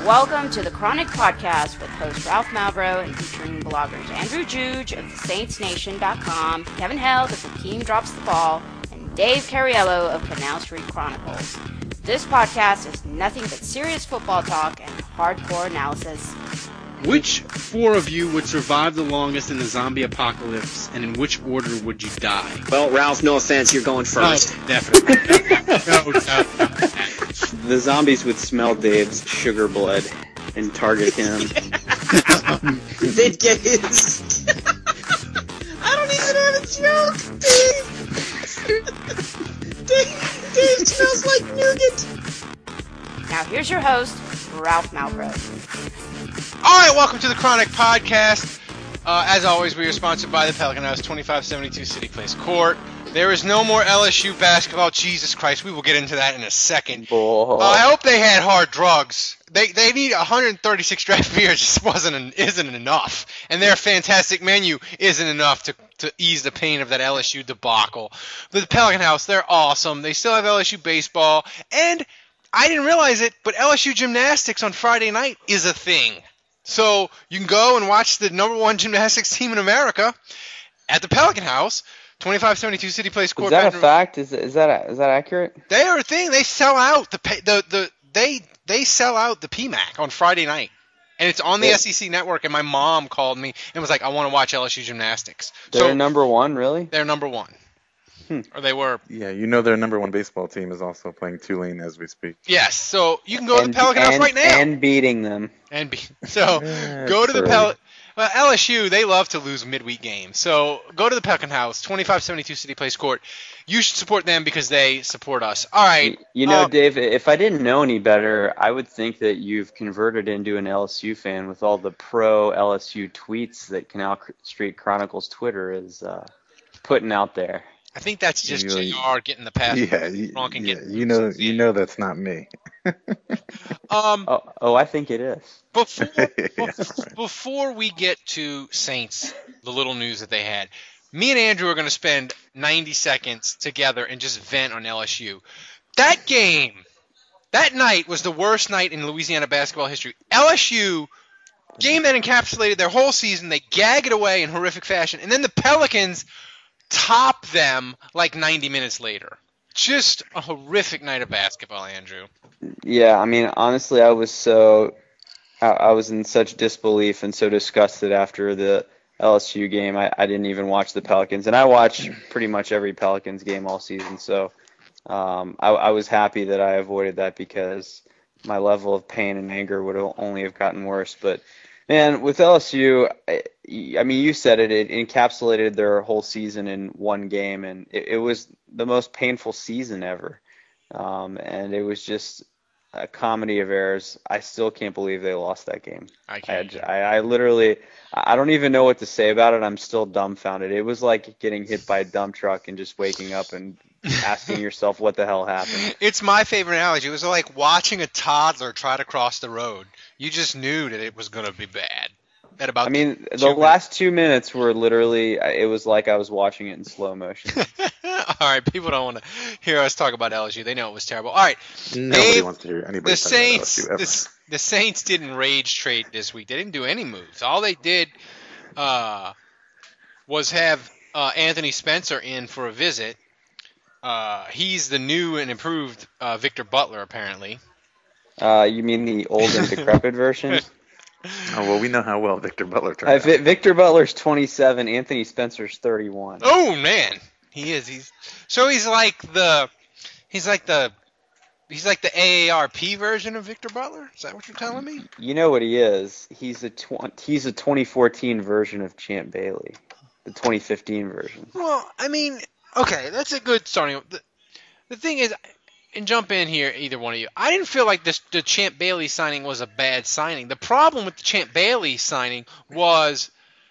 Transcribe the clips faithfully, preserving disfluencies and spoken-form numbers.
Welcome to the Chronic Podcast with host Ralph Malbrough and featuring bloggers Andrew Juge of the Saints Nation dot com, Kevin Held of Hakeem Drops the Ball, and Dave Cariello of Canal Street Chronicles. This podcast is nothing but serious football talk and hardcore analysis. Which four of you would survive the longest in the zombie apocalypse, and in which order would you die? Well, Ralph, no offense, you're going first. Oh, definitely. no, no, no. The zombies would smell Dave's sugar blood and target him. They'd get his... I don't even have a joke, Dave! Dave, Dave smells like nougat! Now here's your host, Ralph Malbrough. All right, welcome to the Chronic Podcast. Uh, as always, we are sponsored by the Pelican House, twenty-five seventy-two City Place Court. There is no more L S U basketball. Jesus Christ, we will get into that in a second. Uh, I hope they had hard drugs. They they need one hundred thirty-six draft beers. Just wasn't an, isn't enough, and their fantastic menu isn't enough to to ease the pain of that L S U debacle. But the Pelican House, they're awesome. They still have L S U baseball, and I didn't realize it, but L S U gymnastics on Friday night is a thing. So you can go and watch the number one gymnastics team in America at the Pelican House, twenty-five seventy-two City Place Court. Is that a fact? Is is that a, is that accurate? They are a thing. They sell out the the the they they sell out the P MAC on Friday night, and it's on the yeah. S E C network. And my mom called me and was like, "I want to watch L S U gymnastics." They're so, number one, really? They're number one. Hmm. Or they were. Yeah, you know their number one baseball team is also playing Tulane as we speak. Yes, so you can go and, to the Pelican and, House right now. And beating them. And be, so go to the Pelican. Well, L S U, they love to lose midweek games. So go to the Pelican House, twenty-five seventy-two City Place Court. You should support them because they support us. All right. You know, um, Dave, if I didn't know any better, I would think that you've converted into an L S U fan with all the pro-L S U tweets that Canal Street Chronicles Twitter is uh, putting out there. I think that's just You- J R getting the pass. Yeah, you, wrong and yeah, getting you know, losers. you know that's not me. Um, Oh, oh, I think it is. before, Yeah, bef- right. before we get to Saints, the little news that they had, me and Andrew are going to spend ninety seconds together and just vent on L S U. That game, that night was the worst night in Louisiana basketball history. L S U, game that encapsulated their whole season, they gag it away in horrific fashion, and then the Pelicans top them like ninety minutes later. Just a horrific night of basketball, Andrew. Yeah, I mean, honestly, I was so, I, I was in such disbelief and so disgusted after the L S U game. I, I didn't even watch the Pelicans, and I watch pretty much every Pelicans game all season. So um, I, I was happy that I avoided that because my level of pain and anger would have only have gotten worse. But man, with L S U, I, I mean, you said it, it encapsulated their whole season in one game, and it, it was the most painful season ever. Um, and it was just a comedy of errors. I still can't believe they lost that game. I I, can't. I, I literally, I don't even know what to say about it. I'm still dumbfounded. It was like getting hit by a dump truck and just waking up and asking yourself what the hell happened. It's my favorite analogy. It was like watching a toddler try to cross the road. You just knew that it was going to be bad. At about I mean, two the minutes. last two minutes were literally, it was like I was watching it in slow motion. All right, people don't want to hear us talk about L S U. They know it was terrible. All right, Nobody Dave, wants to hear anybody the talk about Saints, L S U ever. the, the Saints didn't rage trade this week. They didn't do any moves. All they did uh, was have uh, Anthony Spencer in for a visit. Uh, he's the new and improved uh, Victor Butler, apparently. Uh, you mean the old and decrepit version? Oh, well, we know how well Victor Butler turned Uh, out. Vi- Victor Butler's twenty-seven, Anthony Spencer's thirty-one. Oh man, he is. He's so he's like the he's like the he's like the A A R P version of Victor Butler. Is that what you're telling me? You know what he is? He's a tw- he's a twenty fourteen version of Champ Bailey, the twenty fifteen version. Well, I mean, okay, that's a good starting. The, the thing is, and jump in here, either one of you. I didn't feel like this the Champ Bailey signing was a bad signing. The problem with the Champ Bailey signing was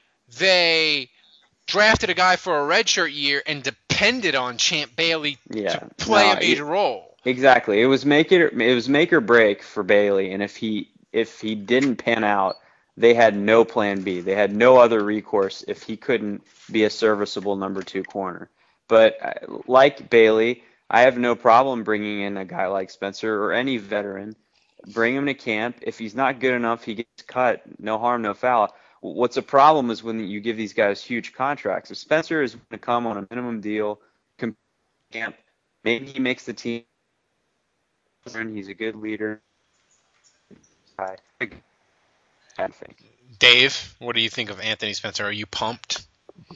they drafted a guy for a redshirt year and depended on Champ Bailey Yeah, to play no, a major it- role. Exactly. It was make it it was make or break for Bailey, and if he if he didn't pan out, they had no plan B. They had no other recourse if he couldn't be a serviceable number two corner. But uh, like Bailey, I have no problem bringing in a guy like Spencer or any veteran bring him to camp. If he's not good enough, he gets cut. No harm, no foul. What's a problem is when you give these guys huge contracts. If Spencer is going to come on a minimum deal, camp, maybe he makes the team. He's a good leader. I think. Dave, what do you think of Anthony Spencer? Are you pumped?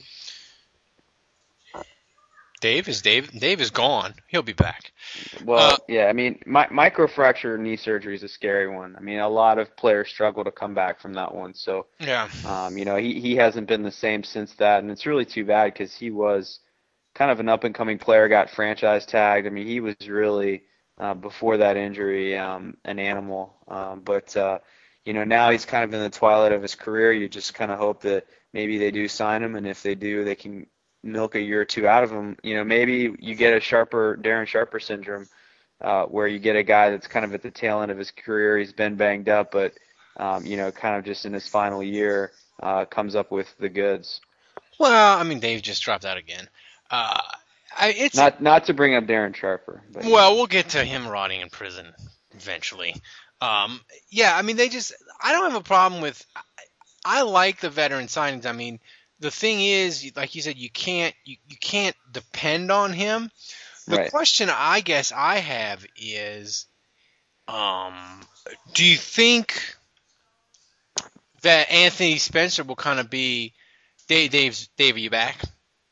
Dave is Dave. Dave is gone. He'll be back. Well, Uh, yeah, I mean, mi- microfracture knee surgery is a scary one. I mean, a lot of players struggle to come back from that one. So, Yeah. um, you know, he, he hasn't been the same since that, and it's really too bad because he was kind of an up-and-coming player, got franchise tagged. I mean, he was really, uh, before that injury, um, an animal. Um, but, uh, you know, now he's kind of in the twilight of his career. You just kind of hope that maybe they do sign him, and if they do, they can milk a year or two out of him. You know, maybe you get a Sharper, Darren Sharper syndrome, uh, where you get a guy that's kind of at the tail end of his career. He's been banged up, but, um, you know, kind of just in his final year, uh, comes up with the goods. Well, I mean, Dave just dropped out again. Uh, I, it's Not not to bring up Darren Sharper. But, well, we'll get to him rotting in prison eventually. Um, yeah, I mean, they just. I don't have a problem with. I, I like the veteran signings. I mean, the thing is, like you said, you can't you, you can't depend on him. The Right. question I guess I have is, um, do you think that Anthony Spencer will kind of be Dave? Dave's Dave, are you back?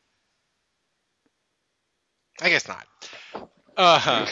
I guess not. Uh,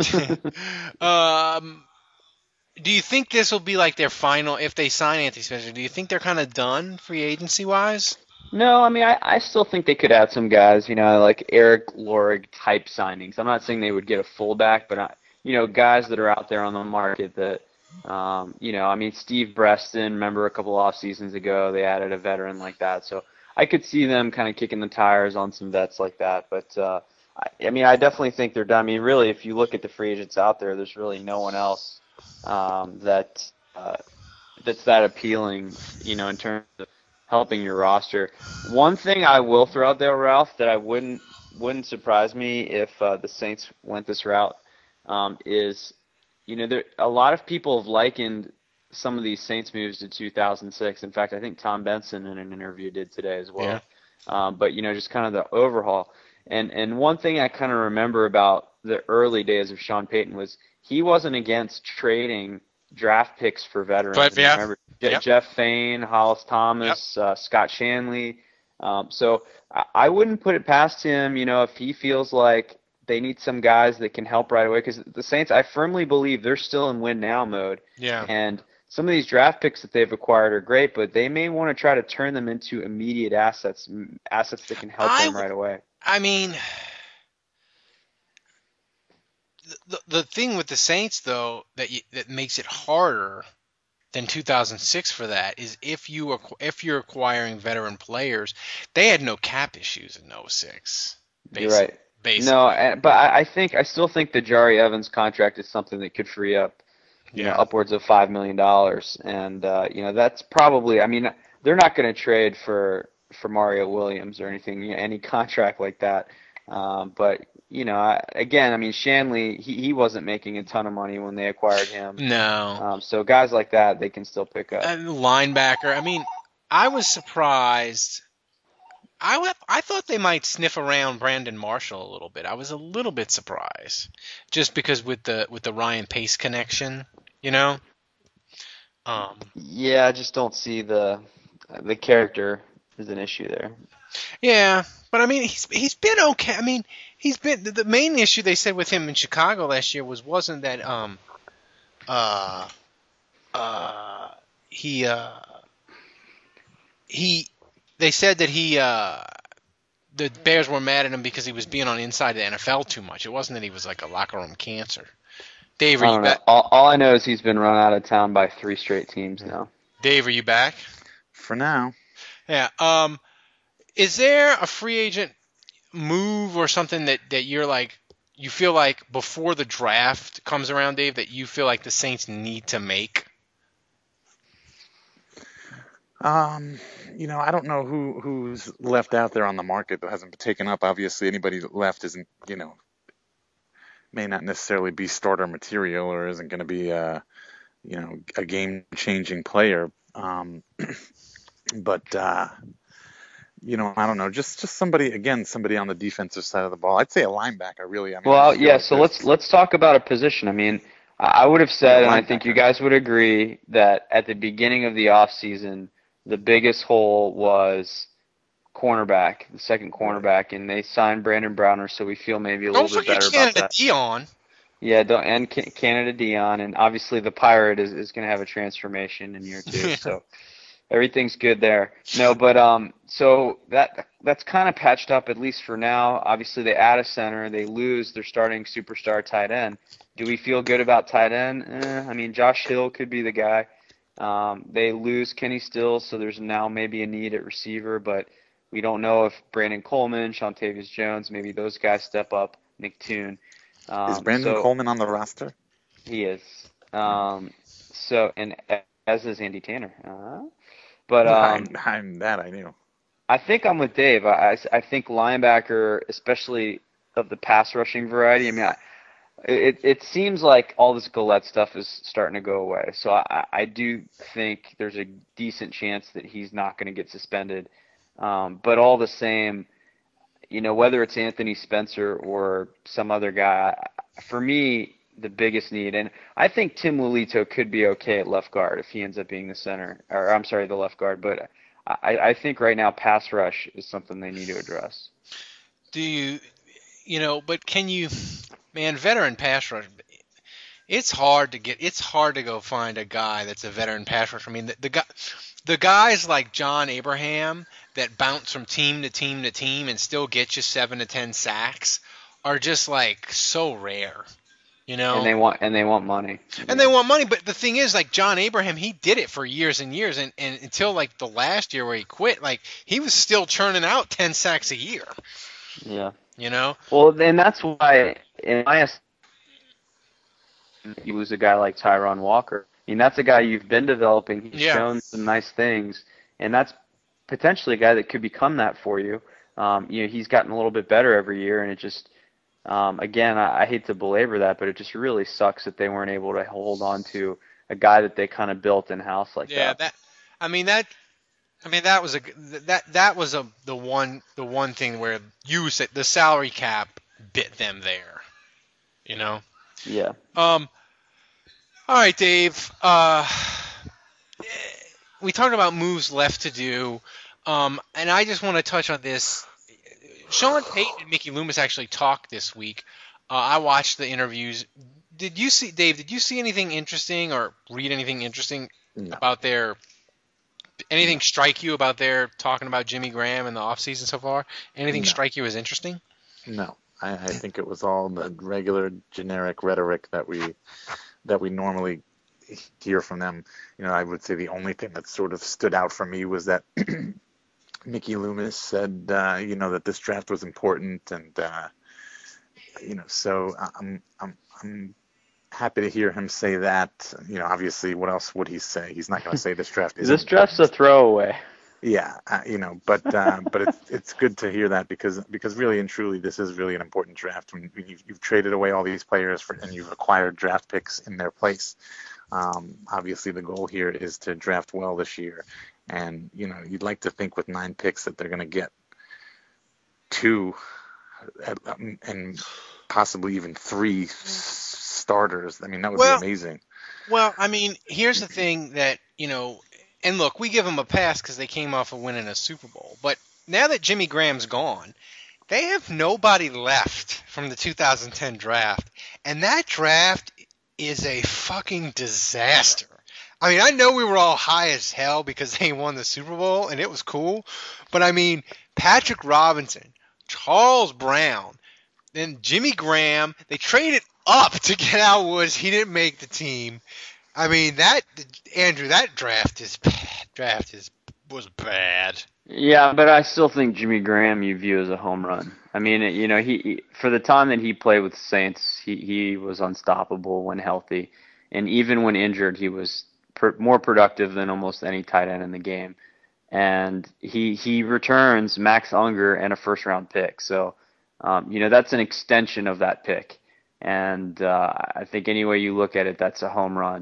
um, do you think this will be like their final if they sign Anthony Spencer? Do you think they're kind of done free agency wise? No, I mean, I, I still think they could add some guys, you know, like Eric Lorig type signings. I'm not saying they would get a fullback, but, I, you know, guys that are out there on the market that, um, you know, I mean, Steve Breston, remember a couple off seasons ago, they added a veteran like that. So I could see them kind of kicking the tires on some vets like that. But, uh, I, I mean, I definitely think they're done. I mean, really, if you look at the free agents out there, there's really no one else um, that uh, that's that appealing, you know, in terms of helping your roster. One thing I will throw out there, Ralph, that I wouldn't wouldn't surprise me if uh, the Saints went this route um, is, you know, there a lot of people have likened some of these Saints moves to two thousand six. In fact, I think Tom Benson in an interview did today as well. Yeah. Um, but you know, just kind of the overhaul. And and one thing I kind of remember about the early days of Sean Payton was he wasn't against trading draft picks for veterans. But, yeah. Remember Je- Yep. Jeff Fain, Hollis Thomas, uh, Scott Shanley. Um, so I, I wouldn't put it past him, you know, if he feels like they need some guys that can help right away. Because the Saints, I firmly believe they're still in win now mode. Yeah. And some of these draft picks that they've acquired are great, but they may want to try to turn them into immediate assets, m- assets that can help I them w- right away. I mean, the the thing with the Saints though that you, that makes it harder than two thousand six for that is if you acqu- if you're acquiring veteran players, they had no cap issues in oh six. You're right. Basically. No, uh, but I, I think I still think the Jari Evans contract is something that could free up, you Yeah. know, upwards of five million dollars, and uh, you know that's probably. I mean, they're not going to trade for for Mario Williams or anything, you know, any contract like that. Um, but you know, I, again, I mean, Shanley, he he wasn't making a ton of money when they acquired him. No. Um, so guys like that, they can still pick up. And linebacker. I mean, I was surprised. I, w- I thought they might sniff around Brandon Marshall a little bit. I was a little bit surprised, just because with the with the Ryan Pace connection, you know. Um, Yeah, I just don't see the the character is an issue there. yeah, but I mean, he's he's been okay. I mean, he's been the, the main issue they said with him in Chicago last year was wasn't that um uh uh he uh he they said that he uh the Bears were mad at him because he was being on inside the N F L too much. It wasn't that he was like a locker room cancer. Dave, are I you don't know. back? All, all I know is he's been run out of town by three straight teams now. Dave, are you back? For now. Yeah. Um, is there a free agent move or something that, that you're like, you feel like before the draft comes around, Dave, that you feel like the Saints need to make? Um, you know, I don't know who who's left out there on the market that hasn't been taken up. Obviously, anybody that left isn't, you know, may not necessarily be starter material or isn't going to be uh, you know, a game-changing player. Um, but uh, you know, I don't know, just just somebody again, somebody on the defensive side of the ball. I'd say a linebacker, really. I mean, I Well, just feel yeah. like So let's there's let's talk about a position. I mean, I I would have yeah, said, and I think you linebacker. guys would agree that at the beginning of the offseason, the biggest hole was cornerback, the second Right. cornerback, and they signed Brandon Browner, so we feel maybe a Don't little bit forget better about Canada that. Dion. Yeah, don't, and Ca- Canada Dion, and obviously the Pirate is, is going to have a transformation in year two, so everything's good there. No, but um, so that that's kind of patched up at least for now. Obviously, they add a center, they lose their starting superstar tight end. Do we feel good about tight end? Eh, I mean, Josh Hill could be the guy. Um, they lose Kenny Stills, so there's now maybe a need at receiver, but we don't know if Brandon Coleman, Shantavius Jones, maybe those guys step up. Nick Toon. Is Um, Brandon so Coleman on the roster? he is. Um, so and as is Andy Tanner. Uh, but I'm, um, I'm that I knew. I think I'm with Dave. I, I, I think linebacker, especially of the pass rushing variety. I mean, I, it it seems like all this Gillette stuff is starting to go away. So I, I do think there's a decent chance that he's not going to get suspended. Um, but all the same, you know, whether it's Anthony Spencer or some other guy, for me, the biggest need, and I think Tim Lolito could be okay at left guard if he ends up being the center, or I'm sorry, the left guard. But I, I think right now pass rush is something they need to address. Do you, you know, but can you, man, veteran pass rush, it's hard to get, it's hard to go find a guy that's a veteran pass rusher. I mean, the, the guy, the guys like John Abraham that bounce from team to team to team and still get you seven to ten sacks are just like so rare, you know. And they want and they want money. And they want money, but the thing is, like John Abraham, he did it for years and years, and, and until like the last year where he quit, like he was still churning out ten sacks a year. Yeah. You know. Well, and that's why, in my estimation, you lose a guy like Tyron Walker. I mean, that's a guy you've been developing. He's Yeah. shown some nice things, and that's potentially a guy that could become that for you. Um, you know, he's gotten a little bit better every year, and it just, um, again, I, I hate to belabor that, but it just really sucks that they weren't able to hold on to a guy that they kind of built in house like Yeah. that. That. I mean that. I mean that was a that that was a the one the one thing where you said the salary cap bit them there. You know. Yeah. Um. All right, Dave. Uh, we talked about moves left to do, um, and I just want to touch on this. Sean Payton and Mickey Loomis actually talked this week. Uh, I watched the interviews. Did you see, Dave? Did you see anything interesting or read anything interesting No. about their? Anything strike you about their talking about Jimmy Graham in the offseason so far? Anything No. strike you as interesting? No, I, I think it was all the regular generic rhetoric that we that we normally hear from them. You know, I would say the only thing that sort of stood out for me was that Mickey Loomis said, uh, you know, that this draft was important, and uh, you know, so I'm I'm I'm happy to hear him say that. You know, obviously, what else would he say? He's not going to say this draft is This draft's a throwaway. Yeah, uh, you know, but uh, but it's it's good to hear that because because really and truly this is really an important draft when, when you've, you've traded away all these players for and you've acquired draft picks in their place. Um, obviously, the goal here is to draft well this year, and you know you'd like to think with nine picks that they're going to get two um, and possibly even three s- starters. I mean, that would Well- be amazing. Well, I mean, here's the thing that, you know, and look, we give them a pass because they came off of winning a Super Bowl. But now that Jimmy Graham's gone, they have nobody left from the two thousand ten draft. And that draft is a fucking disaster. I mean, I know we were all high as hell because they won the Super Bowl and it was cool. But I mean, Patrick Robinson, Charles Brown, then Jimmy Graham, they traded up to get Al Woods. He didn't make the team. I mean, that Andrew, that draft is draft is was bad. Yeah, but I still think Jimmy Graham you view as a home run. I mean, you know, he, he for the time that he played with the Saints, he, he was unstoppable when healthy, and even when injured, he was per, more productive than almost any tight end in the game. And he he returns Max Unger and a first round pick, so um, you know that's an extension of that pick. And uh, I think any way you look at it, that's a home run.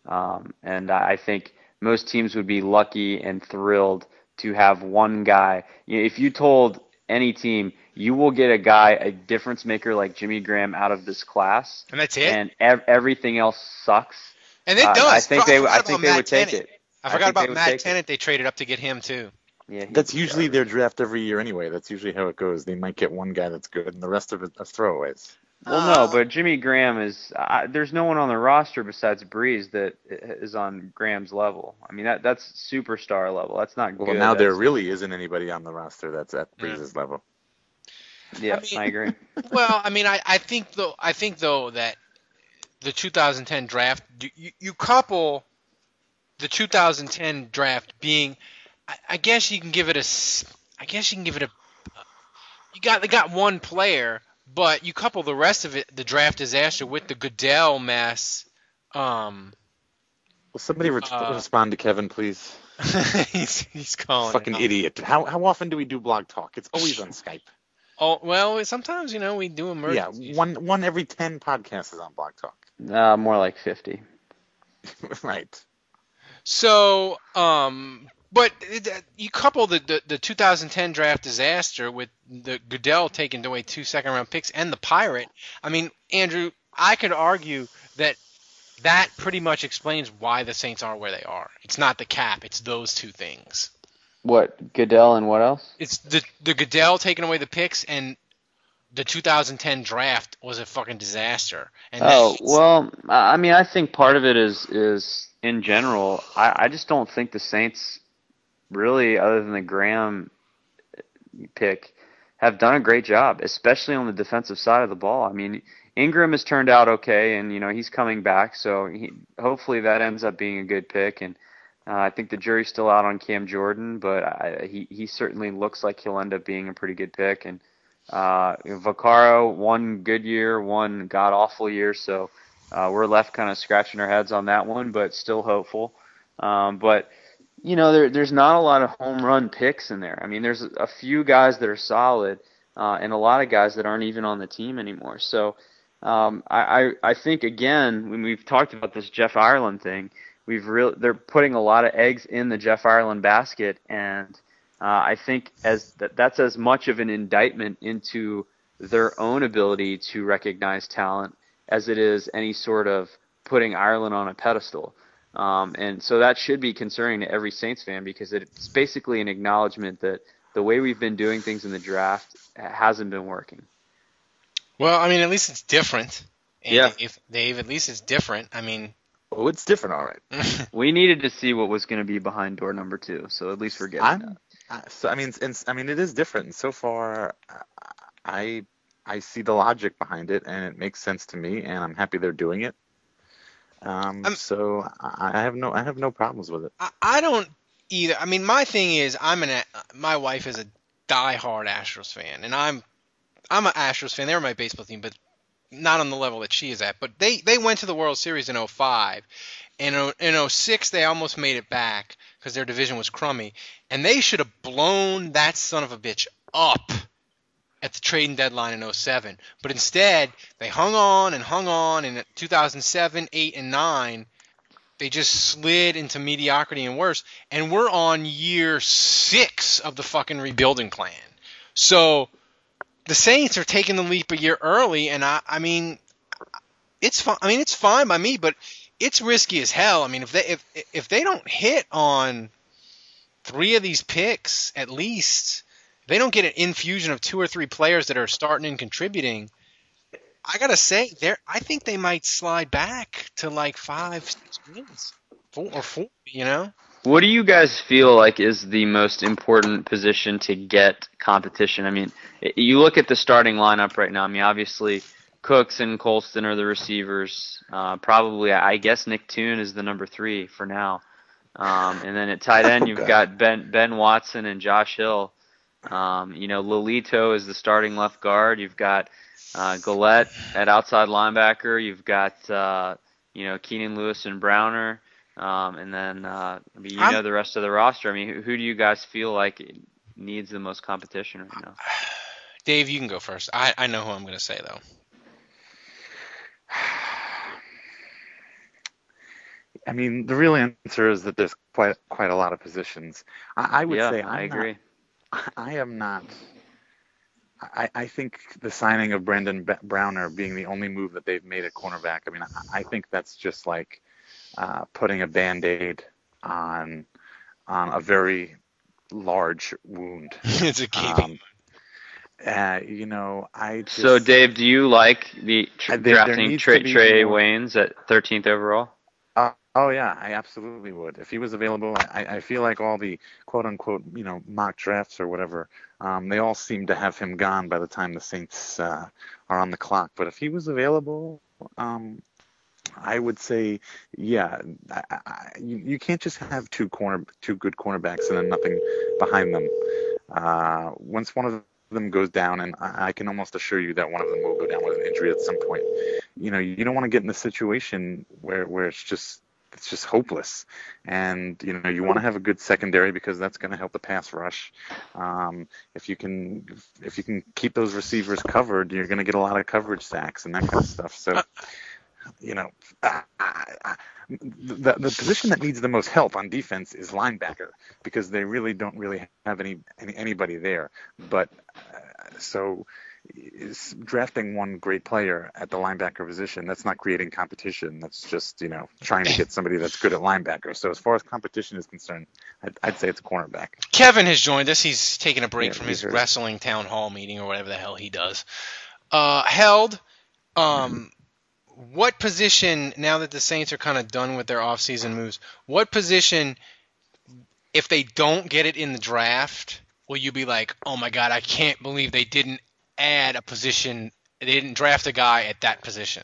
Um, and I I think most teams would be lucky and thrilled to have one guy. You know, if you told any team, you will get a guy, a difference maker like Jimmy Graham out of this class, And that's it? and ev- everything else sucks. And it Uh, does. I think I they, forgot I about think they Matt would take Tennant. it. I I forgot think they about would Matt take it. Tennant. They traded up to get him too. Yeah, he's That's usually garbage. their draft every year anyway. That's usually how it goes. They might get one guy that's good, and the rest of it are throwaways. Well, no, but Jimmy Graham is. Uh, there's no one on the roster besides Breeze that is on Graham's level. I mean, that that's superstar level. That's not Well, good. now there That's- really isn't anybody on the roster that's at Yeah. Breeze's level. Yeah, I mean- I agree. Well, I mean, I, I think though I think though that the two thousand ten draft, you, you couple the two thousand ten draft being, I, I guess you can give it a, s- I guess you can give it a, you got they got one player, but you couple the rest of it, the draft disaster with the Goodell mess. Um, Will somebody re- Uh, respond to Kevin, please? he's he's calling. Fucking it out. idiot. How how often do we do blog talk? It's always on Skype. Oh well, sometimes you know we do Yeah, emergencies. one one every ten podcasts is on blog talk. Uh, more like fifty. Right. So, um, but it, you couple the, the the two thousand ten draft disaster with the Goodell taking away two second round picks and the Pirate. I mean, Andrew, I could argue that that pretty much explains why the Saints are where they are. It's not the cap; it's those two things. What, Goodell and what else? It's the the Goodell taking away the picks and the two thousand ten draft was a fucking disaster. And Oh, that's- well, I mean, I think part of it is is in general. I, I just don't think the Saints really, other than the Graham pick, have done a great job, especially on the defensive side of the ball. I mean, Ingram has turned out okay, and you know he's coming back, so he, hopefully that ends up being a good pick. And uh, I think the jury's still out on Cam Jordan, but I, he he certainly looks like he'll end up being a pretty good pick. And uh, Vaccaro, one good year, one god awful year, so uh, we're left kind of scratching our heads on that one, but still hopeful. Um, but you know, there, there's not a lot of home run picks in there. I mean, there's a few guys that are solid, uh, and a lot of guys that aren't even on the team anymore. So um, I, I I think again, when we've talked about this Jeff Ireland thing, we've real they're putting a lot of eggs in the Jeff Ireland basket, and uh, I think as that, that's as much of an indictment into their own ability to recognize talent as it is any sort of putting Ireland on a pedestal. Um, and so that should be concerning to every Saints fan because it's basically an acknowledgement that the way we've been doing things in the draft hasn't been working. well, I mean, at least it's different. And Yeah. If Dave, at least it's different. I mean, Oh, it's different, all right. We needed to see what was going to be behind door number two, so at least we're getting I'm, that. I- so I mean, and, I mean, it is different. And so far, I I see the logic behind it, and it makes sense to me, and I'm happy they're doing it. Um, I'm- so I, I have no I have no problems with it. I, I don't either. I mean, my thing is, I'm an A- my wife is a diehard Astros fan, and I'm I'm an Astros fan. They were my baseball team, but not on the level that she is at. But they they went to the World Series in oh five, and in in oh six they almost made it back because their division was crummy, and they should have blown that son of a bitch up at the trading deadline in oh seven. But instead, they hung on and hung on, and in two thousand seven, eight, and nine, they just slid into mediocrity and worse. And we're on year six of the fucking rebuilding plan. So the Saints are taking the leap a year early, and I, I mean, it's fine. I mean, it's fine by me, but it's risky as hell. I mean, if they if if they don't hit on three of these picks at least, if they don't get an infusion of two or three players that are starting and contributing, I gotta say, they I think they might slide back to like five, six wins, four or four. You know. What do you guys feel like is the most important position to get competition? I mean, you look at the starting lineup right now. I mean, obviously, Cooks and Colston are the receivers. Uh, probably, I guess Nick Toon is the number three for now. Um, and then at tight end, you've Okay. got Ben Ben Watson and Josh Hill. Um, you know, Lolito is the starting left guard. You've got uh, Gillette at outside linebacker. You've got uh, you know Keenan Lewis and Browner. Um, and then, uh, I mean, you I'm- know the rest of the roster. I mean, who, who do you guys feel like needs the most competition right now? Dave, you can go first. I, I know who I'm going to say, though. I mean, the real answer is that there's quite quite a lot of positions. I, I would Yeah, say I'm I agree. Not, I am not. I, I think the signing of Brandon B- Browner being the only move that they've made at cornerback. I mean, I, I think that's just like uh, putting a Band-Aid on on a very large wound. It's a gaping. Um, uh, you know, I just, So, Dave, do you like the tr- I- there- there drafting needs Trey, to be Trey more- Waynes at thirteenth overall? Uh, oh yeah, I absolutely would. If he was available, I, I feel like all the quote unquote, you know, mock drafts or whatever, um, they all seem to have him gone by the time the Saints uh, are on the clock. But if he was available, um, I would say, yeah, I, I, you, you can't just have two corner, two good cornerbacks and then nothing behind them. Uh, once one of them goes down, and I, I can almost assure you that one of them will go down with an injury at some point. You know, you don't want to get in a situation where where it's just it's just hopeless. And you know, you want to have a good secondary because that's going to help the pass rush. Um, if you can if you can keep those receivers covered, you're going to get a lot of coverage sacks and that kind of stuff. So. You know, uh, uh, the the position that needs the most help on defense is linebacker because they really don't really have any, any anybody there. But uh, so is drafting one great player at the linebacker position, that's not creating competition. That's just, you know, trying to get somebody that's good at linebacker. So as far as competition is concerned, I'd, I'd say it's a cornerback. Kevin has joined us. He's taking a break Yeah, from he's his here. wrestling town hall meeting or whatever the hell he does. Uh, Held, um, what position, now that the Saints are kind of done with their offseason moves, what position, if they don't get it in the draft, will you be like, oh my God, I can't believe they didn't add a position, they didn't draft a guy at that position?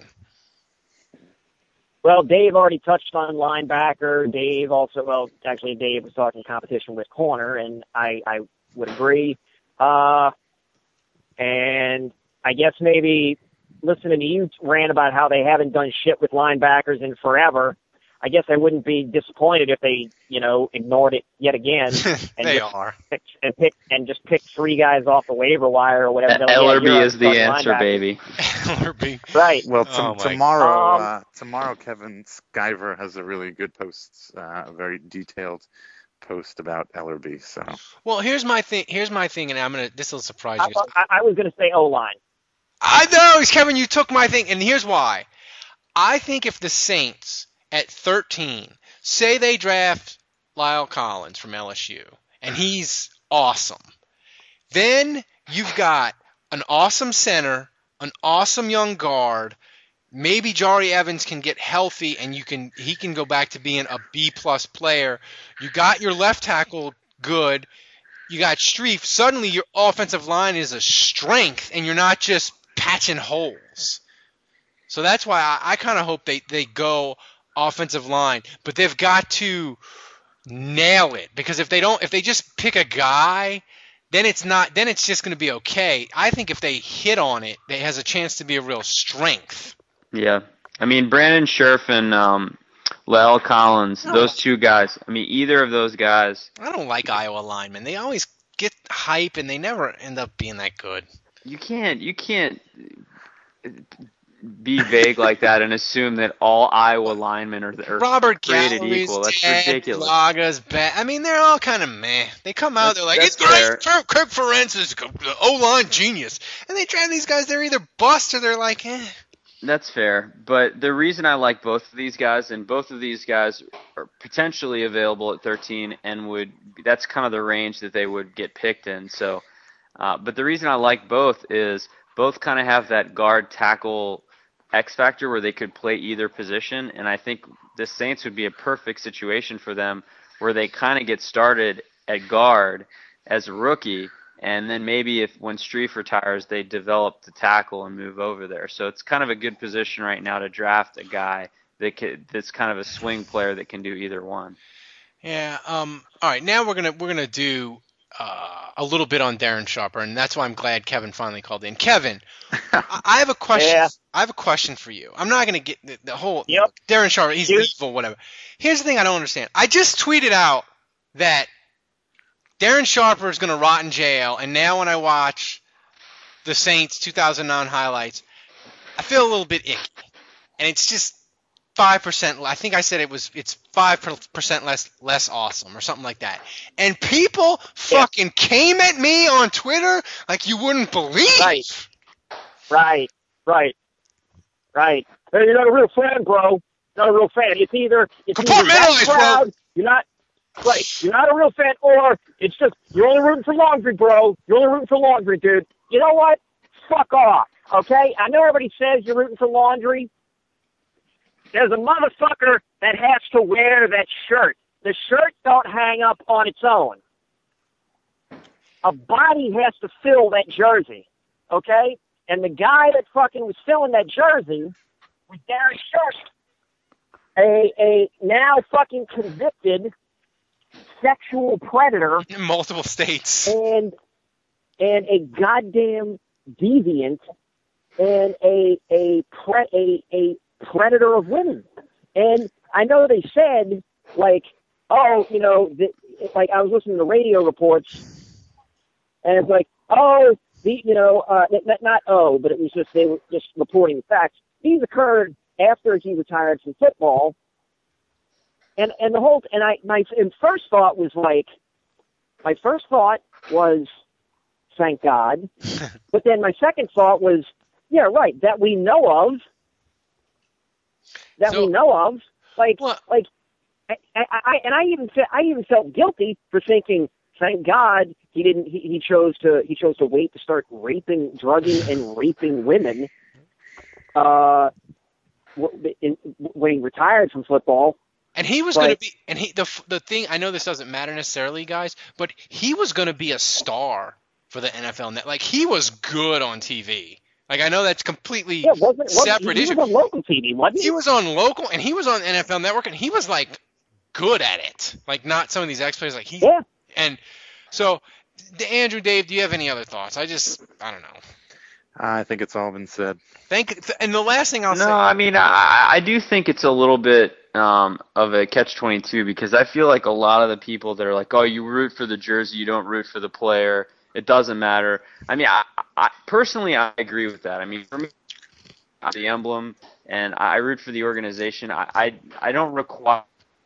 Well, Dave already touched on linebacker. Dave also, well, actually Dave was talking competition with corner, and I, I would agree. Uh, and I guess maybe listening to you rant about how they haven't done shit with linebackers in forever, I guess I wouldn't be disappointed if they, you know, ignored it yet again and They just are. pick, and pick and just pick three guys off the waiver wire or whatever. They'll- yeah, Ellerby you're is the starting answer, linebacker. baby. Ellerby. Right. Well, t- Oh, my- tomorrow, Um, uh, tomorrow, Kevin Skyver has a really good post, uh, a very detailed post about Ellerby. So Well, here's my thing. Here's my thing, and I'm gonna. This will surprise I, you. I, I was going to say O-line. I know, Kevin. You took my thing, and here's why. I think if the Saints at thirteen, say they draft Lyle Collins from L S U, and he's awesome, then you've got an awesome center, an awesome young guard. Maybe Jari Evans can get healthy, and you can he can go back to being a B plus player. You got your left tackle good. You got Streif. Suddenly, your offensive line is a strength, and you're not just patching holes. So that's why I, I kind of hope they, they go offensive line, but they've got to nail it, because if they don't, if they just pick a guy, then it's not, then it's just going to be okay. I think if they hit on it, it has a chance to be a real strength. Yeah. I mean, Brandon Scherf and um, Lyle Collins, those two guys, I mean, either of those guys, I don't like Iowa linemen. They always get hype, and they never end up being that good. you can't you can't be vague like that and assume that all Iowa linemen are, are Robert created Gallery's equal. That's dead, ridiculous. Laga's bad. I mean, they're all kind of meh. They come out, That's- they're like, that's it's great. fair. Kirk, Kirk Ferentz is the O-line genius. And they draft these guys, they're either bust or they're like, eh. That's fair, but the reason I like both of these guys, and both of these guys are potentially available at thirteen, and would that's kind of the range that they would get picked in. So, uh, but the reason I like both is both kind of have that guard tackle X factor where they could play either position, and I think the Saints would be a perfect situation for them, where they kind of get started at guard as a rookie. And then maybe if when Streif retires, they develop the tackle and move over there. So it's kind of a good position right now to draft a guy that could, that's kind of a swing player that can do either one. Yeah. Um. All right. Now we're gonna we're gonna do uh, a little bit on Darren Sharper, and that's why I'm glad Kevin finally called in. Kevin, I, I have a question. Yeah. I have a question for you. I'm not gonna get the, the whole Yep. Darren Sharper. He's Dude. evil, whatever. Here's the thing I don't understand. I just tweeted out that Darren Sharper is going to rot in jail, and now when I watch the Saints two thousand nine highlights, I feel a little bit icky. And it's just, five percent. I think I said it was it's five percent less less awesome or something like that. And people fucking came at me on Twitter like you wouldn't believe. Right. Right. Right. Right. Hey, you're not a real fan, bro. Not a real fan. It's either it's either that proud, you're not right. You're not a real fan, or it's just you're only rooting for laundry, bro. You're only rooting for laundry, dude. You know what? Fuck off. Okay? I know everybody says you're rooting for laundry. There's a motherfucker that has to wear that shirt. The shirt don't hang up on its own. A body has to fill that jersey. Okay? And the guy that fucking was filling that jersey was Darren Sharp, a a now fucking convicted sexual predator in multiple states, and and a goddamn deviant, and a a pre, a a predator of women. And I know they said like, oh, you know, the, like I was listening to radio reports, and it's like, oh. The, you know, uh, not, not oh, but it was just they were just reporting the facts. These occurred after he retired from football, and and the whole and I my and first thought was like, my first thought was, thank God, but then my second thought was, yeah, right, that we know of, that so, we know of, like what? like, I, I, I and I even I even felt guilty for thinking. Thank God he didn't. He, he chose to. He chose to wait to start raping, drugging, and raping women. Uh, in, when he retired from football. And he was going to be. And he the the thing. I know this doesn't matter necessarily, guys, but he was going to be a star for the N F L net. Like he was good on T V. Like I know that's completely yeah, wasn't, wasn't, separate he issue. He was on local T V, wasn't he? He was on local, and he was on N F L Network, and he was like good at it. Like not some of these ex players. Like he. Yeah. And so, Andrew, Dave, do you have any other thoughts? I just, I don't know. I think it's all been said. Thank. And the last thing I'll no, say. No, I mean, I, I do think it's a little bit um, of a catch twenty-two because I feel like a lot of the people that are like, oh, you root for the jersey, you don't root for the player, it doesn't matter. I mean, I, I personally, I agree with that. I mean, for me, the emblem, and I root for the organization. I, I, I don't require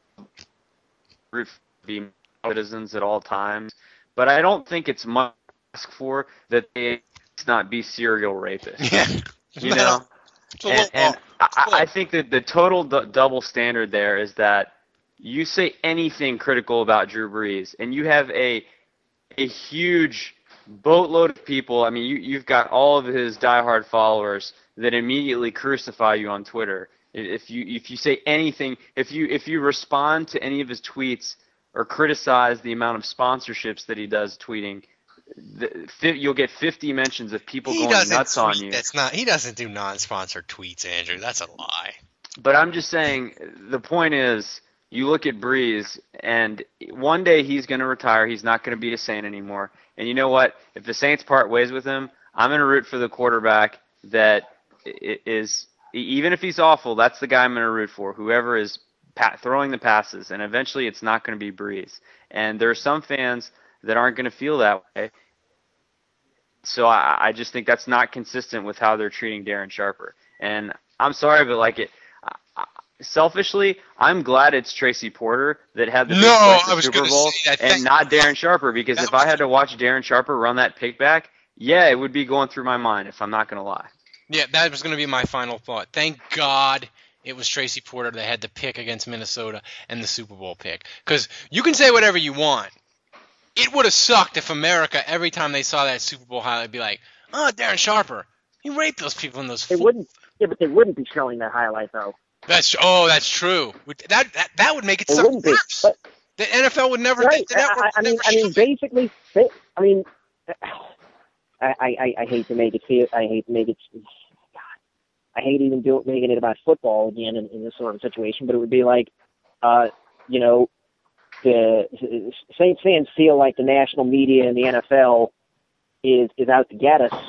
root for the citizens at all times, but I don't think it's much to ask for that they not be serial rapists. Yeah, you know, and, and I, I think that the total d- double standard there is that you say anything critical about Drew Brees, and you have a a huge boatload of people. I mean, you you've got all of his diehard followers that immediately crucify you on Twitter if you if you say anything, if you if you respond to any of his tweets or criticize the amount of sponsorships that he does tweeting, the, you'll get fifty mentions of people he going nuts tweet, on you. That's not. He doesn't do non-sponsored tweets, Andrew. That's a lie. But I'm just saying, the point is, you look at Brees, and one day he's going to retire. He's not going to be a Saint anymore. And you know what? If the Saints part ways with him, I'm going to root for the quarterback that is, even if he's awful, that's the guy I'm going to root for, whoever is throwing the passes, and eventually it's not going to be Brees. And there are some fans that aren't going to feel that way. So I, I just think that's not consistent with how they're treating Darren Sharper. And I'm sorry, but like it, I, selfishly, I'm glad it's Tracy Porter that had the, no, big I was Super Bowl say that. and not Darren Sharper, because if I had to watch Darren Sharper run that pick back, yeah, it would be going through my mind, if I'm not going to lie. Yeah, that was going to be my final thought. Thank God it was Tracy Porter that had the pick against Minnesota and the Super Bowl pick. Because you can say whatever you want. It would have sucked if America, every time they saw that Super Bowl highlight, would be like, oh, Darren Sharper, he raped those people in those. They fo- wouldn't. Yeah, but they wouldn't be showing that highlight though. That's oh, that's true. That that, that would make it, it suck worse. But, the N F L would never. Right. The network I, I would mean, never I mean, show basically, I mean, I, I, I hate to make it feel. I hate to make it. God, I hate even do, making it about football again in, in this sort of situation. But it would be like, uh, you know, the Saints fans feel like the national media and the N F L is is out to get us.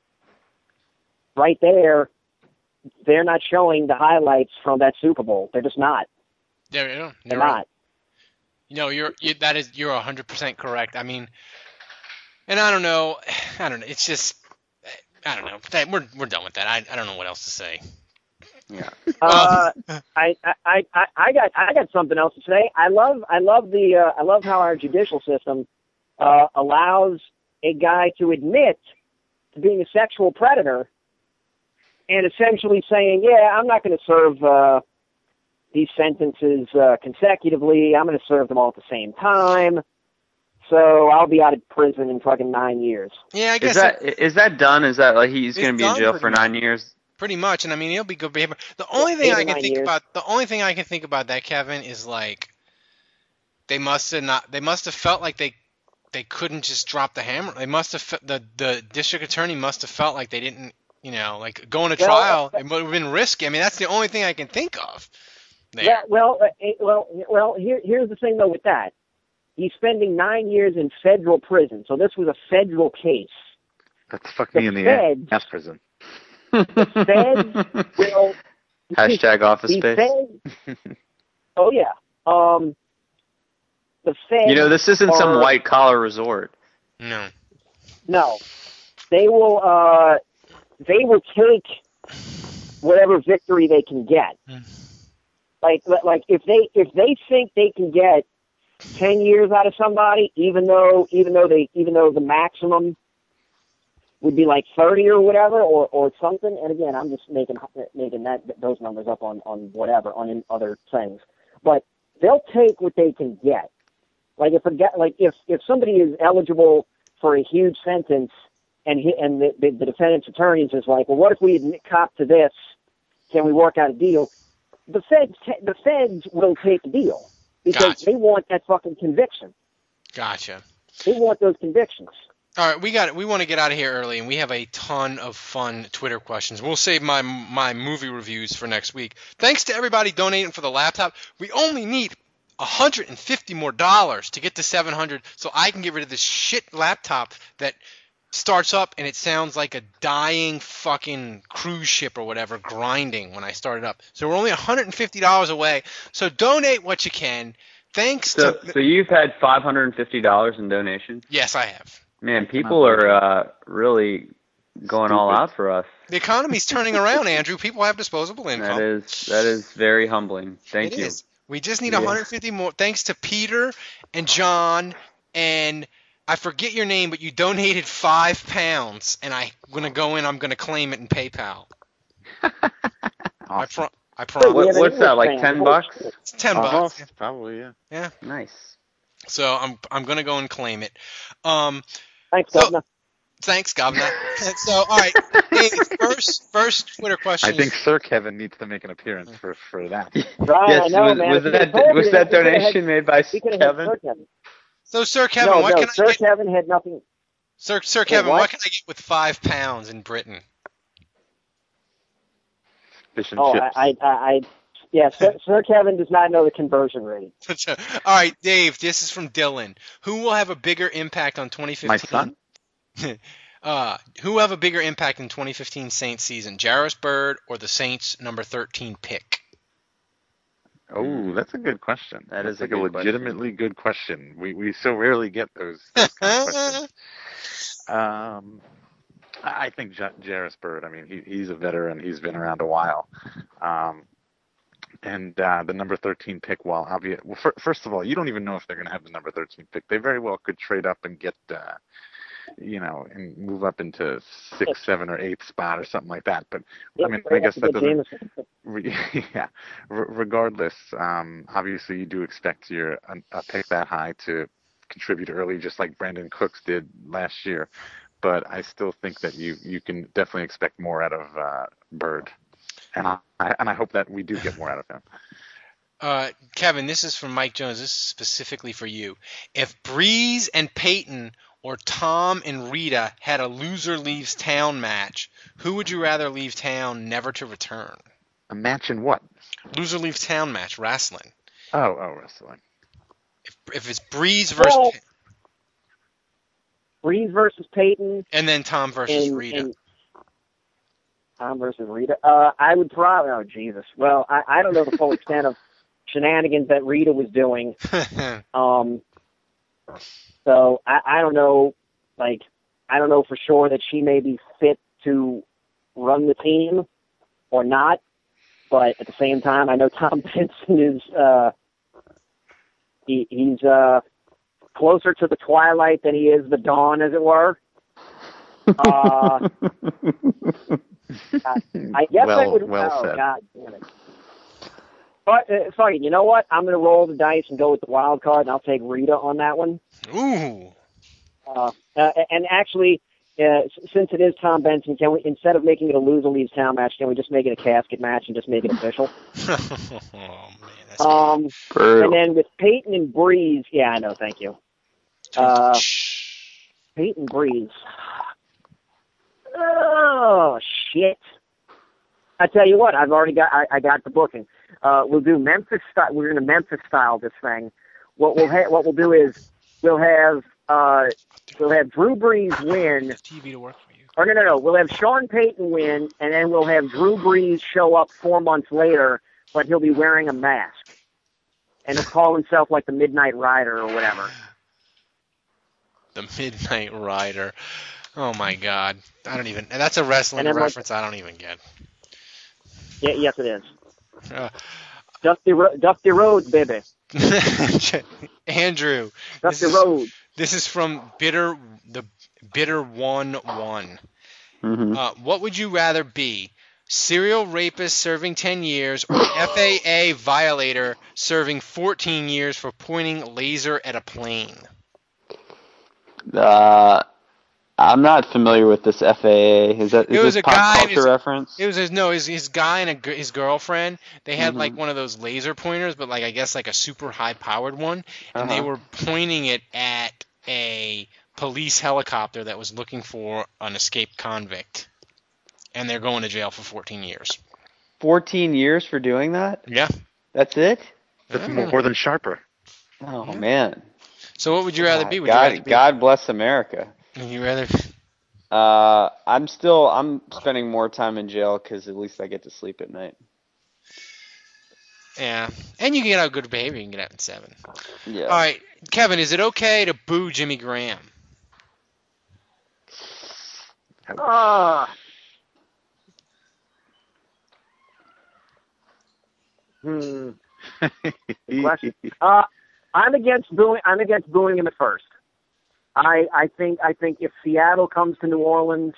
Right there, they're not showing the highlights from that Super Bowl. They're just not. There, you know, they're not. Right. You know, you're you, that is you're one hundred percent correct. I mean, and I don't know, I don't know. It's just, I don't know. We're we're done with that. I I don't know what else to say. Yeah. Uh, I, I, I, I got I got something else to say. I love I love the uh, I love how our judicial system uh, allows a guy to admit to being a sexual predator and essentially saying, yeah, I'm not going to serve uh, these sentences uh, consecutively. I'm going to serve them all at the same time. So I'll be out of prison in fucking nine years. Yeah, I guess Is that it- is that done? Is that like he's It's going to be in done jail pretty for much. nine years? pretty much. And I mean, he'll be good behavior. The only thing eight or I can nine think years. about, the only thing I can think about that, Kevin, is like they must have not. They must have felt like they they couldn't just drop the hammer. They must have fe- the the district attorney must have felt like they didn't. You know, like going to Well, trial, it would have been risky. I mean, that's the only thing I can think of. There. Yeah, well, uh, eh, well, well. Here, here's the thing though with that. He's spending nine years in federal prison, so this was a federal case. That's fuck The me in the feds- ass prison. Feds will Hashtag office the space. Feds, oh yeah. Um, the Feds. You know, this isn't some are- white collar resort. No. No, they will. Uh, they will take whatever victory they can get. Hmm. Like, like if they if they think they can get ten years out of somebody, even though even though they even though the maximum would be like thirty or whatever, or or something. And again, I'm just making making that those numbers up on on whatever on in other things. But they'll take what they can get. Like if a guy, like if if somebody is eligible for a huge sentence, and he, and the, the, the defendant's attorney is just like, well, what if we admit cop to this? Can we work out a deal? The feds the feds will take a deal because Gotcha. they want that fucking conviction. Gotcha. They want those convictions. All right, we got it. We want to get out of here early, and we have a ton of fun Twitter questions. We'll save my my movie reviews for next week. Thanks to everybody donating for the laptop. We only need one hundred fifty more dollars to get to seven hundred, so I can get rid of this shit laptop that starts up and it sounds like a dying fucking cruise ship or whatever grinding when I start it up. So we're only one hundred fifty dollars away. So donate what you can. Thanks So, to so you've had five hundred fifty dollars in donations? yes, I have. Man, people are uh, really going all Stupid. out for us. The economy's turning around, Andrew. People have disposable income. That is that is very humbling. Thank It you. is. We just need Yeah. one hundred fifty more. Thanks to Peter and John and I forget your name, but you donated five pounds, and I'm gonna go in. I'm gonna claim it in PayPal. I Awesome. pro- I Wait, promise. we have What, an what's that, English like fan. ten Holy bucks? shit. It's ten Uh-huh. bucks. Probably, yeah. Nice. So I'm I'm gonna go and claim it. Um, Thanks, So- Governor. thanks, Governor. so all right, Dave, first first Twitter question. I think is, Sir Kevin needs to make an appearance for, for that. Right, yes, I know, was, man. was If you could've that told me was that, that we could've had- donation made by We could have had Kevin? Sir Kevin. so Sir Kevin, no, what no, can Sir I get? Kevin had nothing. Sir Sir Kevin, what? what can I get with five pounds in Britain? Fish and Oh, chips. I, I, I, yeah, Sir, Sir Kevin does not know the conversion rate. All right, Dave. This is from Dylan. Who will have a bigger impact on twenty fifteen? My son? Uh, who will have a bigger impact in twenty fifteen Saints season, Jarvis Bird or the Saints number thirteen pick? Oh, that's a good question. That that's is a like good a legitimately good question. We we so rarely get those, those kind of questions. Um, I I think J- Jarvis Bird. I mean, he he's a veteran. He's been around a while. Um, and uh, the number thirteen pick, while obvious. Well, fir- first of all, you don't even know if they're going to have the number thirteen pick. They very well could trade up and get, uh, you know, and move up into sixth, seven, or eighth spot or something like that. But I mean, I guess that doesn't. Re- yeah. R- regardless, um, obviously you do expect your a, a pick that high to contribute early, just like Brandon Cooks did last year. But I still think that you, you can definitely expect more out of uh, Bird, and I and I hope that we do get more out of him. Uh, Kevin, this is from Mike Jones. This is specifically for you. If Breeze and Peyton or Tom and Rita had a loser leaves town match, who would you rather leave town never to return? A match in what? Loser leaves town match, wrestling. Oh, oh, wrestling. If, if it's Breeze versus Well, Pey- Breeze versus Peyton and then Tom versus and, Rita. and Tom versus Rita. Uh, I would probably. Oh Jesus. Well, I, I don't know the full extent of shenanigans that Rita was doing. Um, so I, I don't know. Like, I don't know for sure that she may be fit to run the team or not. but at the same time, I know Tom Benson is uh, he, he's uh, closer to the twilight than he is the dawn, as it were. Uh, I, I guess well, I would. well oh said. God damn it! But uh, sorry, you know what? I'm going to roll the dice and go with the wild card, and I'll take Rita on that one. Ooh. Uh, uh, and actually, uh, since it is Tom Benson, can we, instead of making it a lose or leave town match, can we just make it a casket match and just make it official? Oh man, that's Um, Brutal. and then with Peyton and Breeze, yeah, I know, thank you. Uh, Peyton Breeze. Oh shit! I tell you what, I've already got. I, I got the booking. Uh, we'll do Memphis style. We're gonna Memphis style this thing. What we'll ha- what we'll do is we'll have uh, we'll have Drew Brees win. T V to work for you. Or no, no, no. We'll have Sean Payton win, and then we'll have Drew Brees show up four months later, but he'll be wearing a mask, and he'll call himself like the Midnight Rider or whatever. The Midnight Rider. Oh my God, I don't even. That's a wrestling And then, like- reference I don't even get. Yeah, yes, it is. Uh, Dusty, Ro- Dusty Rhodes, baby. Andrew, this Dusty is, Rhodes. this is from Bitter the Bitter One One. Mhm. Uh, what would you rather be? Serial rapist serving ten years or F A A violator serving fourteen years for pointing laser at a plane? Uh, I'm not familiar with this F A A. Is that is It was this a pop guy- culture it's- reference? It was his, no, his, his guy and a, g- his girlfriend. They had Mhm. like one of those laser pointers, but like I guess like a super high powered one, and they Uh-huh. were pointing it at a police helicopter that was looking for an escaped convict, and they're going to jail for fourteen years. fourteen years for doing that? Yeah. That's it? That's Yeah. more than Sharper. Oh Yeah. man. So what would you rather be? Would God, you rather be? God bless America. Would you rather? Uh, I'm still I'm spending more time in jail because at least I get to sleep at night. Yeah, and you can get out good behavior. You can get out in seven. Yeah. All right, Kevin, is it okay to boo Jimmy Graham? Ah. Hmm. Good question. Uh, I'm against booing. I'm against booing him at first. I I think I think if Seattle comes to New Orleans,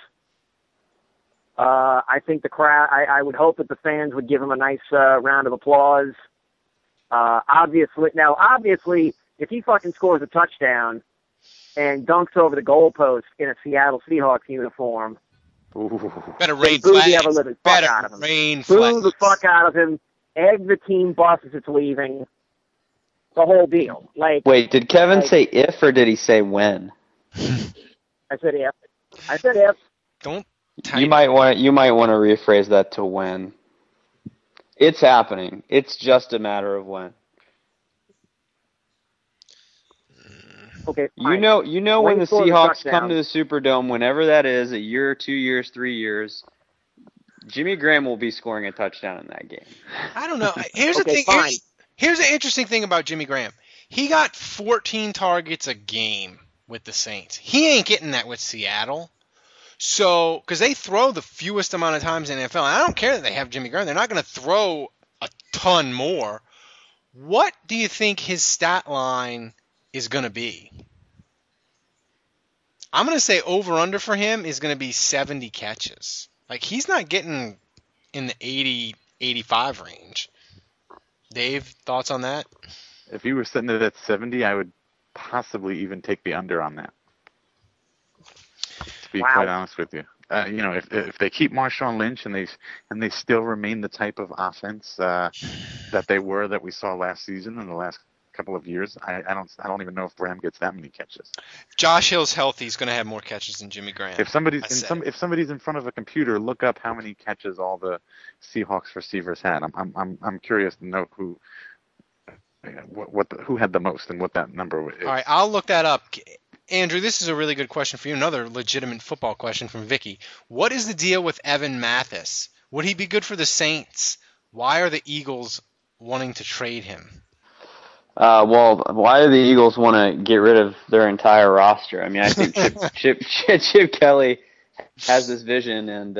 uh, I think the crowd. I, I would hope that the fans would give him a nice uh, round of applause. Uh, obviously, now obviously, if he fucking scores a touchdown and dunks over the goalpost in a Seattle Seahawks uniform, Ooh. Better rain boo the flags. ever-living fuck out of Better him. rain boo flags. the fuck out of him, egg the team bus as it's leaving, the whole deal. Like, Wait, did Kevin Like- say if or did he say when? I said if. I said if. Don't. You Type. might want you might want to rephrase that to when. It's happening. It's just a matter of when. Okay, You fine. know, you know When when he the scores a Seahawks touchdown. come to the Superdome, whenever that is, a year, two years, three years, Jimmy Graham will be scoring a touchdown in that game. I don't know. Here's the Okay, thing. fine. Here's, here's the interesting thing about Jimmy Graham. He got fourteen targets a game with the Saints. He ain't getting that with Seattle. So, because they throw the fewest amount of times in the N F L, and I don't care that they have Jimmy Graham. They're not going to throw a ton more. What do you think his stat line is going to be? I'm going to say over-under for him is going to be seventy catches. Like, he's not getting in the eighty, eighty-five range. Dave, thoughts on that? If you were sitting it at seventy, I would possibly even take the under on that. To be Wow. quite honest with you, uh, you know, if if they keep Marshawn Lynch and they and they still remain the type of offense uh, that they were that we saw last season and the last couple of years, I, I don't I don't even know if Graham gets that many catches. Josh Hill's healthy. He's going to have more catches than Jimmy Graham. If somebody's I in said some it. if somebody's in front of a computer, look up how many catches all the Seahawks receivers had. I'm I'm I'm, I'm curious to know who. What, what the, who had the most and what that number is. All right, I'll look that up. Andrew, this is a really good question for you. Another legitimate football question from Vicky. What is the deal with Evan Mathis? Would he be good for the Saints? Why are the Eagles wanting to trade him? Uh, well, why do the Eagles want to get rid of their entire roster? I mean, I think Chip Chip, Chip, Chip Kelly has this vision, and uh,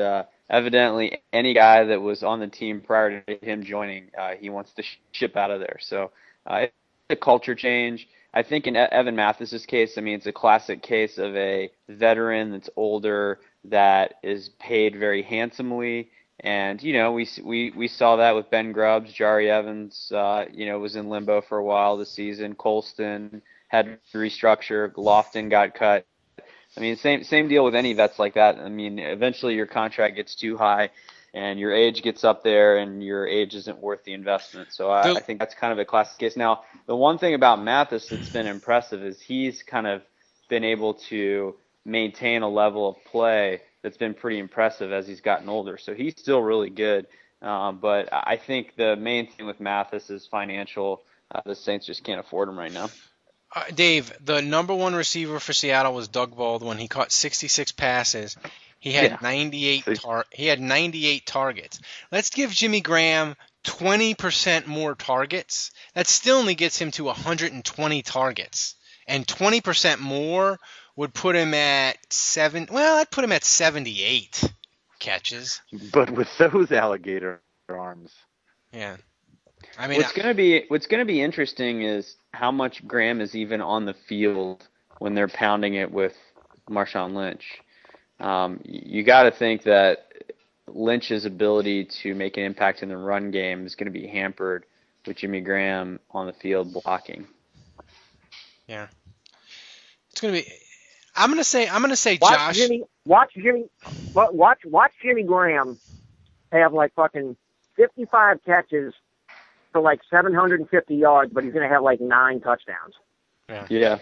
evidently any guy that was on the team prior to him joining, uh, he wants to sh- ship out of there. So uh, it's a culture change. I think in Evan Mathis's case, I mean, it's a classic case of a veteran that's older that is paid very handsomely. And, you know, we we we saw that with Ben Grubbs. Jari Evans, uh, you know, was in limbo for a while this season. Colston had to restructure. Lofton got cut. I mean, same same deal with any vets like that. I mean, eventually your contract gets too high, and your age gets up there, and your age isn't worth the investment. So I, I think that's kind of a classic case. Now, the one thing about Mathis that's been impressive is he's kind of been able to maintain a level of play that's been pretty impressive as he's gotten older. So he's still really good. Um, but I think the main thing with Mathis is financial. Uh, the Saints just can't afford him right now. Uh, Dave, the number one receiver for Seattle was Doug Baldwin. He caught sixty-six passes. He had Yeah. ninety-eight tar- he had ninety-eight targets. Let's give Jimmy Graham twenty percent more targets. That still only gets him to one hundred twenty targets. And twenty percent more would put him at seven. Well, I'd put him at seventy-eight catches. But with those alligator arms, Yeah. I mean, what's gonna be what's gonna be interesting is how much Graham is even on the field when they're pounding it with Marshawn Lynch. Um, you got to think that Lynch's ability to make an impact in the run game is going to be hampered with Jimmy Graham on the field blocking. yeah. It's gonna be. I'm gonna say. I'm gonna say Watch Josh. Jimmy. Watch Jimmy. wa- Watch watch Jimmy Graham have like fucking fifty-five catches for like seven hundred fifty yards, but he's gonna have like nine touchdowns. Yeah,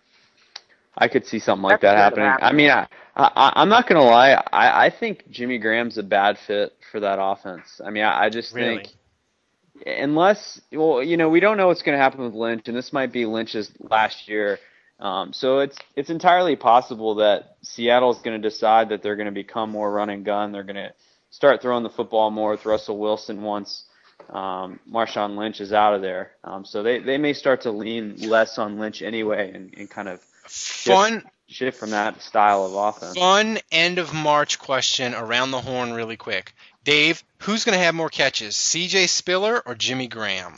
I could see something like That's that gonna happening. happen. I mean, I, I, I'm not gonna lie. I, I think Jimmy Graham's a bad fit for that offense. I mean, I, I just Really? think unless, well, you know, we don't know what's going to happen with Lynch, and this might be Lynch's last year. Um, so it's it's entirely possible that Seattle's going to decide that they're going to become more run and gun. They're going to start throwing the football more with Russell Wilson once um, Marshawn Lynch is out of there. Um, so they, they may start to lean less on Lynch anyway and, and kind of Fun. shift, shift from that style of offense. Fun end of March question around the horn really quick. Dave, who's going to have more catches, C J Spiller or Jimmy Graham?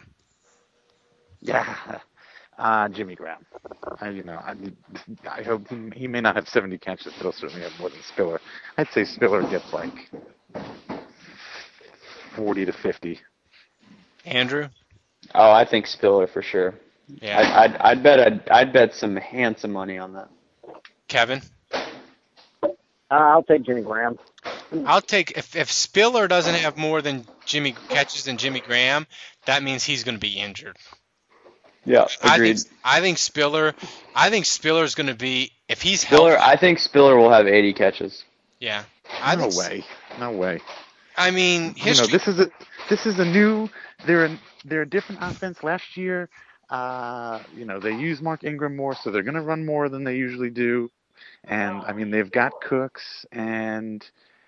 yeah, uh, Jimmy Graham. I, you know, I, I hope he, he may not have seventy catches, but he'll certainly have more than Spiller. I'd say Spiller gets like forty to fifty. Andrew? Oh, I think Spiller for sure. Yeah. I'd, I'd, I'd bet I'd, I'd bet some handsome money on that. Kevin? Uh, I'll take Jimmy Graham. I'll take if if Spiller doesn't have more than Jimmy catches than Jimmy Graham, that means he's going to be injured. Yeah, I agreed. think I think Spiller I think Spiller's going to be if he's Spiller, healthy. I think Spiller will have eighty catches. Yeah. I No think, way, no way. I mean, You know, history. this is a this is a new. They're a, they're a different offense. Last year, uh, you know, they use Mark Ingram more, so they're going to run more than they usually do. And I mean, they've got Cooks, and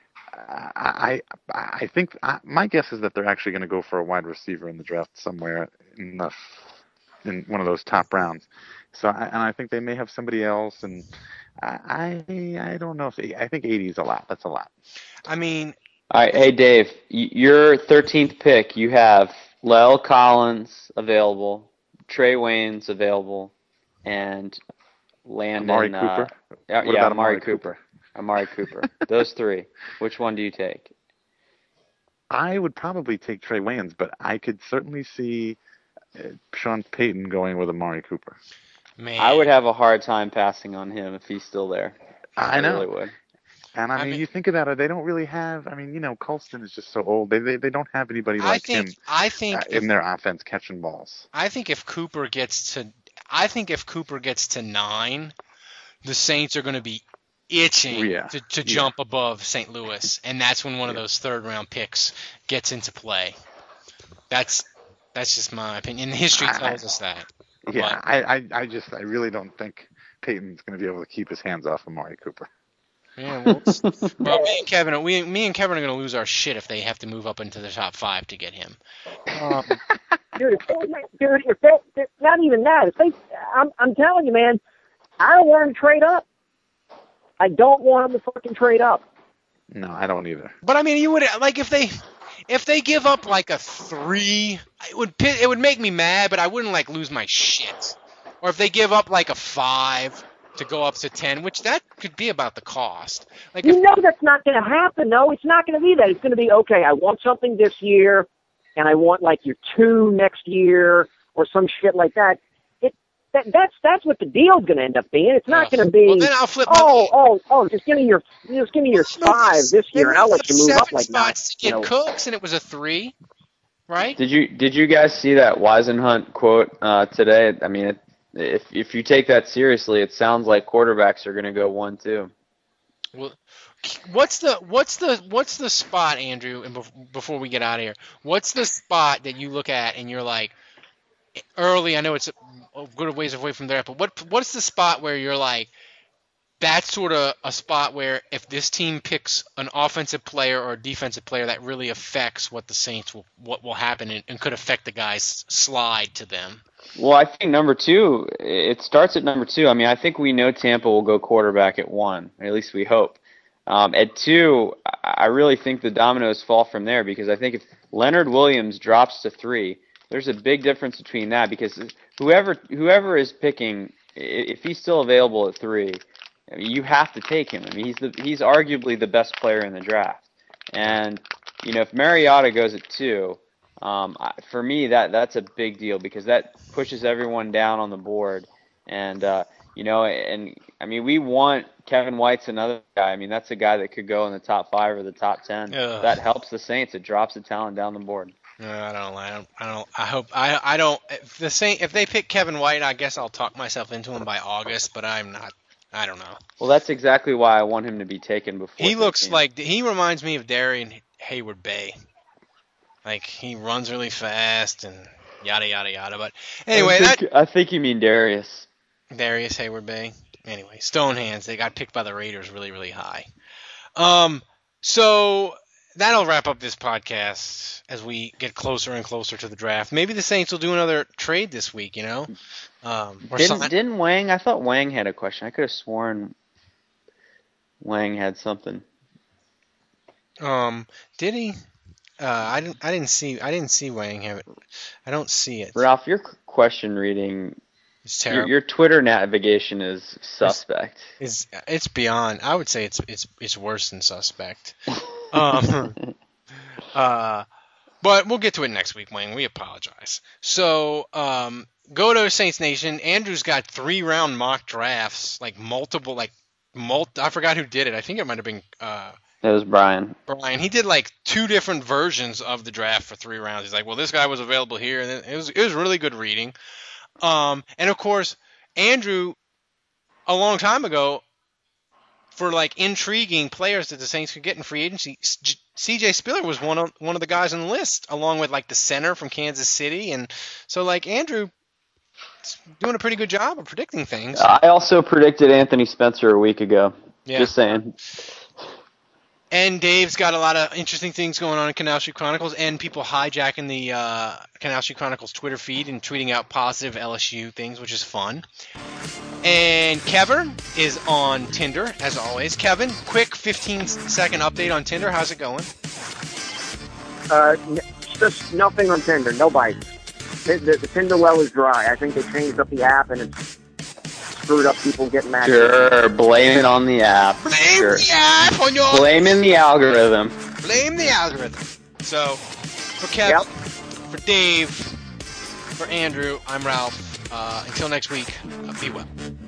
I I, I think I, my guess is that they're actually going to go for a wide receiver in the draft somewhere in the in one of those top rounds. So I, and I think they may have somebody else, and I I, I don't know if I think eighty is a lot. That's a lot. I mean, All right, hey Dave, y- your thirteenth pick, you have La'el Collins available, Trey Waynes available, and Landon. Amari uh, Cooper. Yeah, What yeah, about Amari Amari Cooper. Cooper? Amari Cooper. Those three. Which one do you take? I would probably take Trey Waynes, but I could certainly see uh, Sean Payton going with Amari Cooper. man. I would have a hard time passing on him if he's still there. I know. really would. And I, I mean, mean- you think about it, they don't really have. I mean, you know, Colston is just so old. They they, they don't have anybody I like think him I think uh, if, in their offense catching balls. I think if Cooper gets to I think if Cooper gets to nine, the Saints are going to be itching Yeah. to, to Yeah. jump above Saint Louis, and that's when one of Yeah. those third round picks gets into play. That's that's just my opinion. History I- tells us that. Yeah, I, I I just I really don't think Payton's going to be able to keep his hands off Amari Cooper. Yeah, well, well, me and Kevin, we, me and Kevin are going to lose our shit if they have to move up into the top five to get him. Um, Dude, if they, dude, if they, if- not even that. If they, I'm, I'm telling you, man, I don't want them to trade up. I don't want them to fucking trade up. No, I don't either. But I mean, you would like if they if they give up like a three, it would pi- it would make me mad, but I wouldn't like lose my shit. Or if they give up like a five to go up to ten, which that could be about the cost. Like if, You know that's not going to happen, though. It's not going to be that. It's going to be, okay, I want something this year, and I want, like, your two next year or some shit like that. It that That's that's what the deal's going to end up being. It's not uh, going to be, well, then I'll flip my, oh, oh, oh, just give me your just give me your five this year, and I'll let you move up like that. spots to You get know. Cooks, and it was a three, right? Did you did you guys see that Weisenhunt quote uh, today? I mean, it, if if you take that seriously, it sounds like quarterbacks are going to go one two. Well, what's the what's the what's the spot, Andrew? And bef- before we get out of here, what's the spot that you look at and you're like, early? I know it's a, a good ways away from there, but what what's the spot where you're like, that's sort of a spot where if this team picks an offensive player or a defensive player, that really affects what the Saints will what will happen and, and could affect the guys' slide to them. Well, I think number two, it starts at number two. I mean, I think we know Tampa will go quarterback at one, or at least we hope. Um, at two, I really think the dominoes fall from there because I think if Leonard Williams drops to three, there's a big difference between that because whoever whoever is picking, if he's still available at three, I mean, you have to take him. I mean, he's the he's arguably the best player in the draft. And you know, if Mariota goes at two, um, for me that that's a big deal because that pushes everyone down on the board. And uh, you know, and I mean, we want Kevin White's another guy. I mean, that's a guy that could go in the top five or the top ten. Ugh. That helps the Saints. It drops the talent down the board. No, I don't. I don't. I don't. I hope. I. I don't. If the Saint, if they pick Kevin White, I guess I'll talk myself into him by August. But I'm not. I don't know. Well, that's exactly why I want him to be taken before. He looks fifteen. like he reminds me of Darian Hayward Bay. Like he runs really fast and yada yada yada. But anyway, I think, that I think you mean Darius. Darius Hayward Bay. Anyway, Stonehands. They got picked by the Raiders really really high. Um. So that'll wrap up this podcast as we get closer and closer to the draft. Maybe the Saints will do another trade this week. You know. Um, or Didn't, sign- didn't Wang? I thought Wang had a question. I could have sworn Wang had something. Um, did he? Uh, I didn't. I didn't see. I didn't see Wang have it. I don't see it. Ralph, your question reading, It's your, terrible. your Twitter navigation is suspect. It's it's beyond. I would say it's it's it's worse than suspect. um, uh, but we'll get to it next week, Wang. We apologize. So, um, go to Saints Nation. Andrew's got three round mock drafts, like multiple, like mul. I forgot who did it. I think it might have been uh. It was Brian. Brian, he did like two different versions of the draft for three rounds. He's like, well, this guy was available here, and it was it was really good reading. Um, and of course, Andrew, a long time ago, for like intriguing players that the Saints could get in free agency, C J Spiller was one of one of the guys on the list, along with like the center from Kansas City, and so like Andrew, doing a pretty good job of predicting things. I also predicted Anthony Spencer a week ago. Yeah. Just saying. And Dave's got a lot of interesting things going on in Canal Street Chronicles, and people hijacking the uh, Canal Street Chronicles Twitter feed and tweeting out positive L S U things, which is fun. And Kevin is on Tinder, as always. Kevin, quick fifteen-second update on Tinder. How's it going? Uh, n- just nothing on Tinder. No bites. The, the, the Tinder well is dry. I think they changed up the app and it's screwed up people getting matched. Sure, blame it on the app. Blame Sure. the app on your... Blaming the algorithm. Blame the algorithm. So, for Kevin, Yep. for Dave, for Andrew, I'm Ralph. Uh, until next week, uh, be well.